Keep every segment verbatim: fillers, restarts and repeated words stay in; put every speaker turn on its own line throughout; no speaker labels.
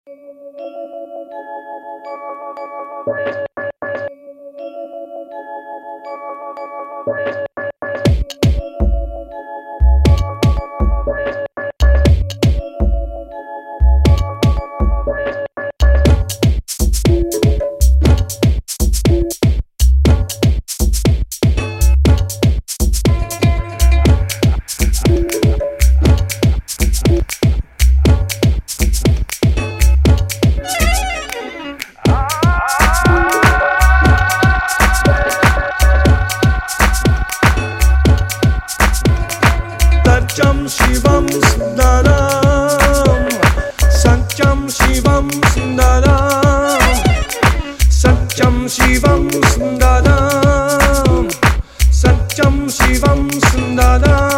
సత్యం శివం సుందరం సత్యం శివం సుందరం సత్యం శివం సుందరం సత్యం శివం సుందరం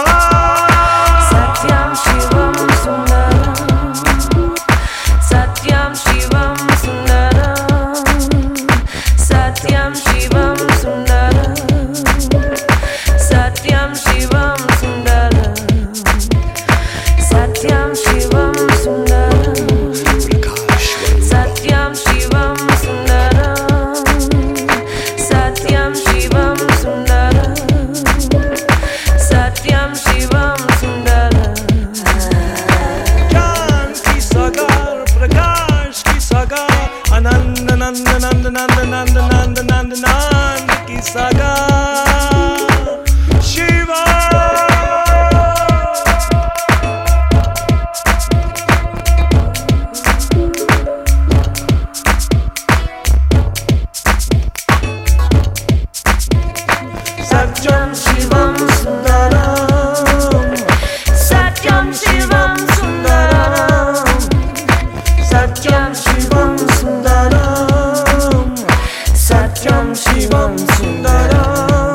సత్యం శివం సుందరం సత్యం శివం సుందరం సత్యం శివం సుందరం సత్యం శివం సుందరం సత్యం శివం సుందరం సత్యం శివం సుందరం సత్యం శివం సుందరం సత్యం శివం సుందరం
ज्ञान की सागर प्रकाश की सागर आनंद नंद नंद नंद नंद नंद नंद नंद की सागर शिवा सत्यम शिवम सुंदरम
సత్యం శివం సుందరం
सत्यम शिवम सुंदरम सत्यम शिवम सुंदरम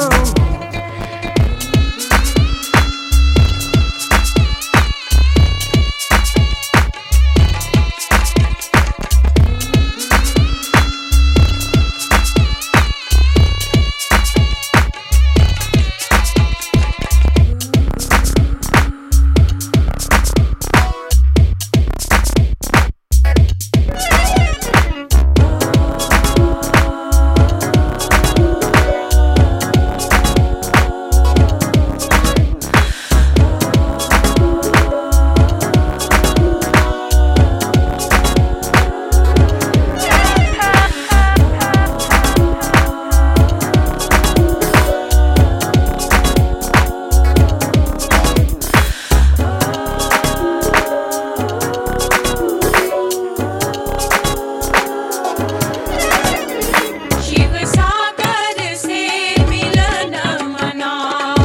शिव सागर से मिलन मनाओ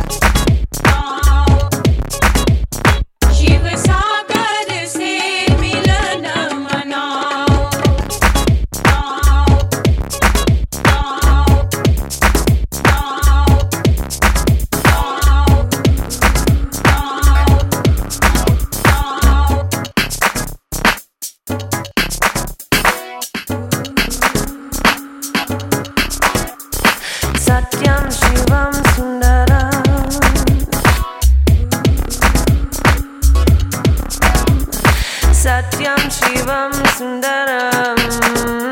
शिव सागर से मिलन मनाओ सत्यं शिवं सुंदरं सत्यं शिवं सुंदरं